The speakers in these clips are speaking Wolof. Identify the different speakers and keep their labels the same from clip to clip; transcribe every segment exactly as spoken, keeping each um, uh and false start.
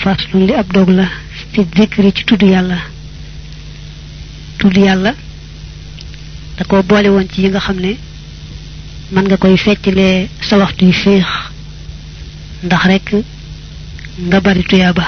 Speaker 1: faslu li ab dog la fi zikri ci tuddu yalla tuddu yalla da ko boole won ci yi nga xamne man nga koy fecclé sa waxtu feex ndax rek nga bari tuyaba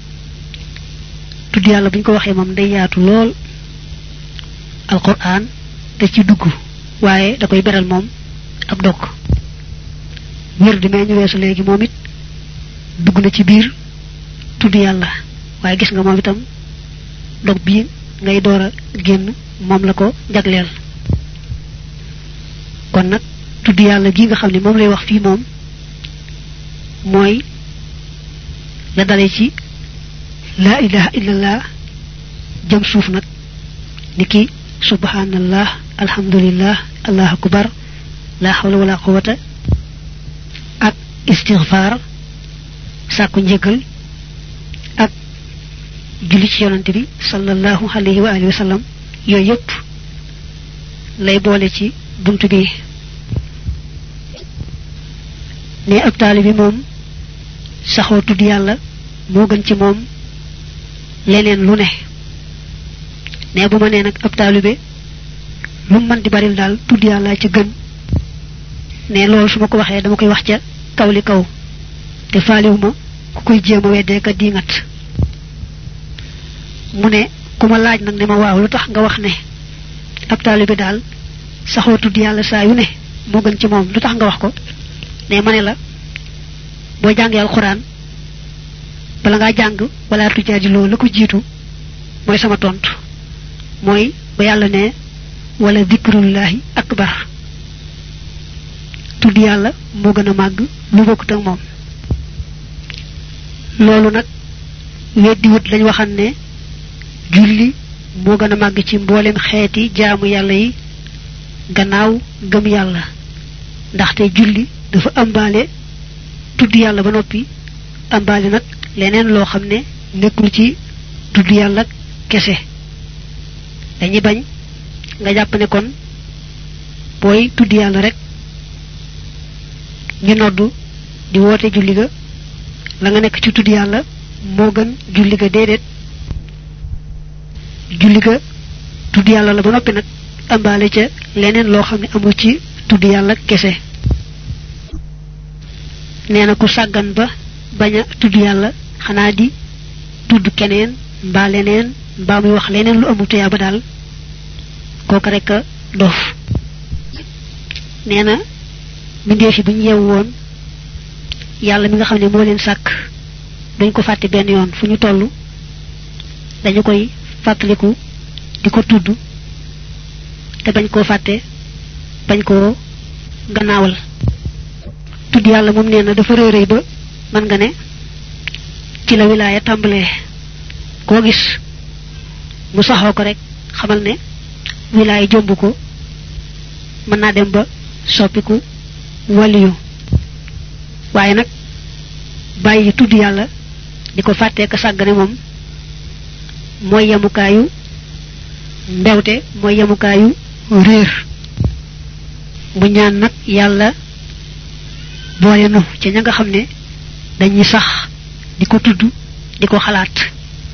Speaker 1: tuddu yalla buñ ko waxe mom day yaatu lool alquran da ci dugg waye da koy beral mom ab dog wër di meñu wessu legi momit dugg na ci biir tuddu yalla waye gis nga mom itam dog bi ngay doora genn mom la ko jaglel kon nak tuddu yalla gi nga xamni mom lay wax fi mom moy la dalé ci la ilaha illallah jëm suuf nak niki subhanallah alhamdulillah allahu akbar la hawla wala quwwata ak istighfar sakku njëgal ak julli ci yonante bi sallallahu alayhi wa alihi wa sallam yoy yep lay bolé ci buntu bi né ab talibi mom saxo tuddi yalla mo gën ci mom leneen lu ne né buma né nak ab talibé lu man di baril dal tuddi yalla ci gën né lool suma ko waxé dama koy wax ca kawli kaw te faaliwuma ku koy jéema wédé ka di ngat mu né kuma laaj nak né ma waaw lu tax nga wax né ab talibé dal saxo tuddi yalla sa yu né mo gën ci mom lu tax nga wax ko né mané la bo jangé alquran bala nga jang wala tujaadi lo la ko jitu moy sama tontu moy ba yalla né wala zikrullahi akbar tuddi yalla mo gëna mag lu bokut ak mom lolu nak weddi wut lañ waxan né julli mo gëna mag ci mbolem xéeti jaamu yalla yi gannaaw gëm yalla ndax té julli dafa ambalé tuddi yalla ba nopi ambalé nak leneen lo xamné nekkul ci tuddi yalla kessé dañuy bañ nga japp né kon boy tuddi yalla rek ñu noddu di woté julli ga la nga nek ci tuddi yalla mo gën julli ga dédét julli ga tuddi yalla la ba nopi nak ambalé ca leneen lo xamné amu ci tuddi yalla kessé néna ku sagan ba baña tuddi yalla xana di tudd keneen mba leneen mba muy wax leneen lu amu tuyaba dal koku rek dof néna mindé fi buñ yew won yalla mi nga xamné mo leen sak dañ ko faté ben yoon fuñu tollu dañu koy fatlikou diko tudd té bañ ko faté bañ ko gannaawal tudd yalla mom néna dafa reey ba man nga né ci la wilaya tambalé ko gis mu saxo ko rek xamal né wilaya jombu ko man na dem ba soppiku waliyu waye nak bayyi tudd yalla diko faté ka sagane mom moy yamukayu ndewte moy yamukayu reer bu ñaan nak yalla boole nu ci ña nga xamné dañuy sax diko tuddu diko xalaat